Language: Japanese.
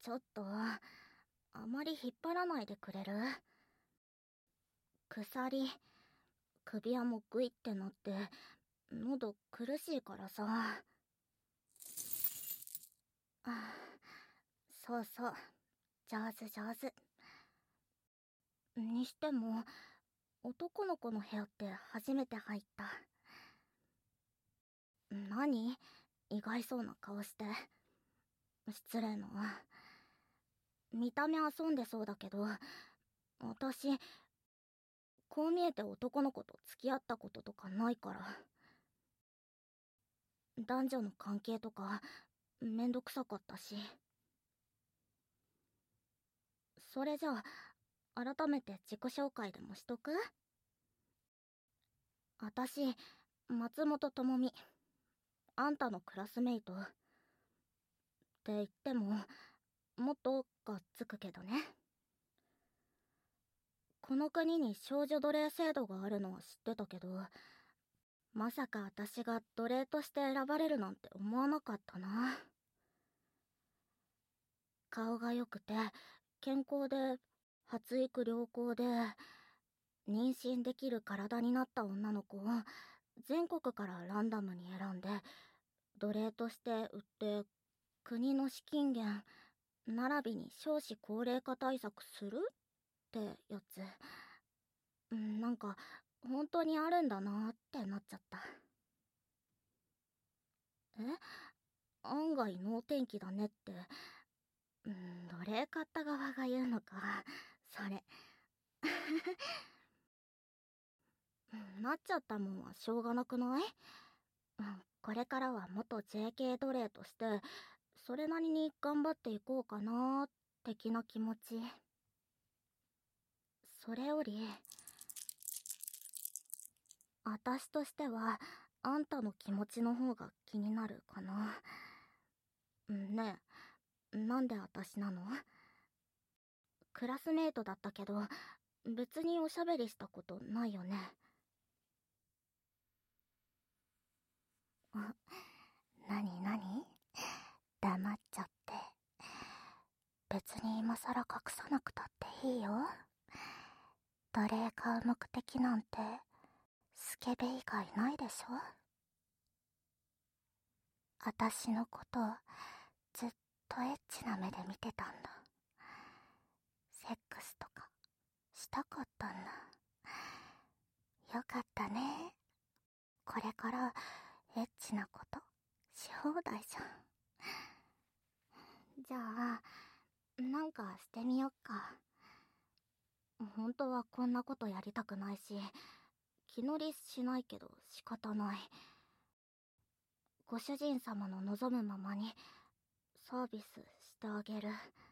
ちょっと、あまり引っ張らないでくれる？鎖、首輪もグイってなって、喉苦しいからさ。そうそう、上手上手。にしても、男の子の部屋って初めて入った。何？意外そうな顔して。失礼な。見た目遊んでそうだけど、私、こう見えて男の子と付き合ったこととかないから。男女の関係とか、めんどくさかったし。それじゃあ、改めて自己紹介でもしとく？私、松本智美。あんたのクラスメイト。って言っても、もっとがっつくけどね。この国に少女奴隷制度があるのは知ってたけど、まさか私が奴隷として選ばれるなんて思わなかったな。顔が良くて、健康で、発育良好で、妊娠できる体になった女の子を全国からランダムに選んで、奴隷として売って国の資金源、並びに少子高齢化対策するってやつ。なんか、本当にあるんだなってなっちゃった。え？案外能天気だねって。奴隷買った側が言うのか。それ。なっちゃったもんはしょうがなくない？これからは元 JK 奴隷として、それなりに頑張っていこうかな的な気持ち。それより、私としては、あんたの気持ちの方が気になるかな。ねえ、なんで私なの？クラスメイトだったけど、別におしゃべりしたことないよね。なになに？黙っちゃって。別に今さら隠さなくたっていいよ。奴隷買う目的なんて、スケベ以外ないでしょ？私のことをずっとエッチな目で見てたんだ。セックスとかしたかったんだ。よかったね。これからエッチなことし放題じゃん。じゃあ、なんかしてみよっか。本当はこんなことやりたくないし、気乗りしないけど仕方ない。ご主人様の望むままにサービスしてあげる。